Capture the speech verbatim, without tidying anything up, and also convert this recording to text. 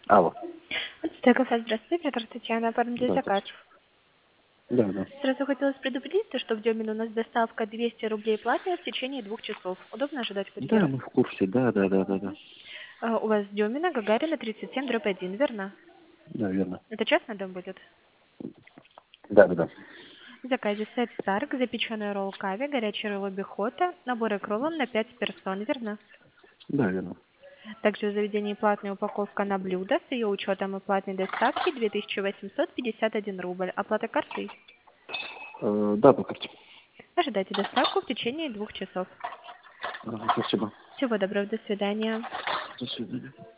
Алло. Стекофа, здравствуйте, это Татьяна, оформитель Да, заказ. здравствуйте. Да, да. Сразу хотелось предупредить, то, что в Демин у нас доставка двести рублей платная в течение двух часов. Удобно ожидать Да, курьера? мы в курсе. Да, да, да, да, да. А, у вас Демина, Гагарина, тридцать семь, дробь один, верно? Да, верно. Это частный дом будет? Да, да, да. В заказе сет Старк, запеченная ролл кави, горячий ролл бихота, наборы к роллам на пять персон, верно? Да, верно. Также в заведении платная упаковка на блюдо с ее учетом и платной доставки две тысячи восемьсот пятьдесят один рубль. Оплата картой. Э, да, по карте. Ожидайте доставку в течение двух часов. Ага, спасибо. Всего доброго, до свидания. До свидания.